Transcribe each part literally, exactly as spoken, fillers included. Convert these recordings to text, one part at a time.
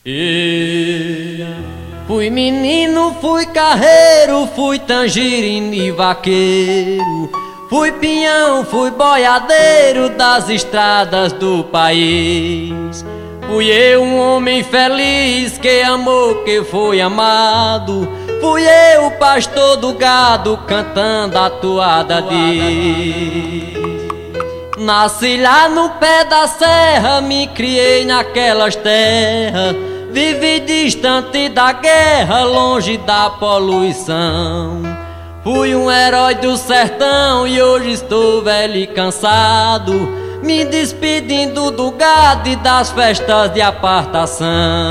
E fui menino, fui carreiro, fui tangerina e vaqueiro, fui pinhão, fui boiadeiro das estradas do país. Fui eu um homem feliz que amou, que foi amado. Fui eu o pastor do gado cantando a toada de. Nasci lá no pé da serra, me criei naquelas terras. Vivi distante da guerra, longe da poluição. Fui um herói do sertão e hoje estou velho e cansado, me despedindo do gado e das festas de apartação.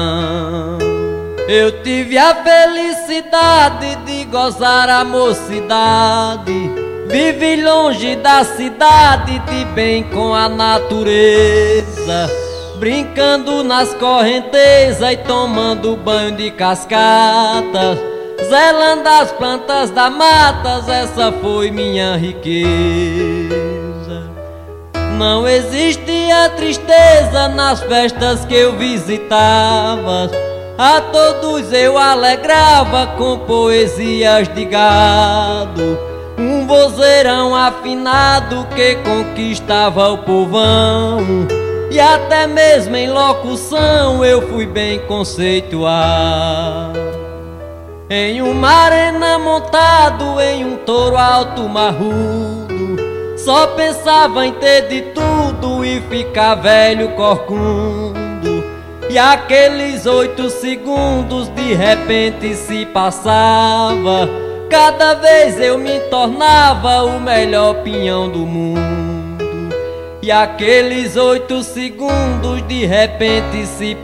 Eu tive a felicidade de gozar a mocidade, vivi longe da cidade, de bem com a natureza, brincando nas correntezas e tomando banho de cascata, zelando as plantas da matas, essa foi minha riqueza. Não existia tristeza nas festas que eu visitava, a todos eu alegrava com poesias de gado, um vozeirão afinado que conquistava o povão, e até mesmo em locução eu fui bem conceituado. Em uma arena montado em um touro alto marrudo, só pensava em ter de tudo e ficar velho corcunda. E aqueles oito segundos de repente se passava, cada vez eu me tornava o melhor pinhão do mundo. E aqueles oito segundos de repente se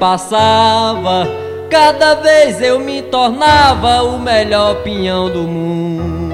passava, cada vez eu me tornava o melhor pinhão do mundo.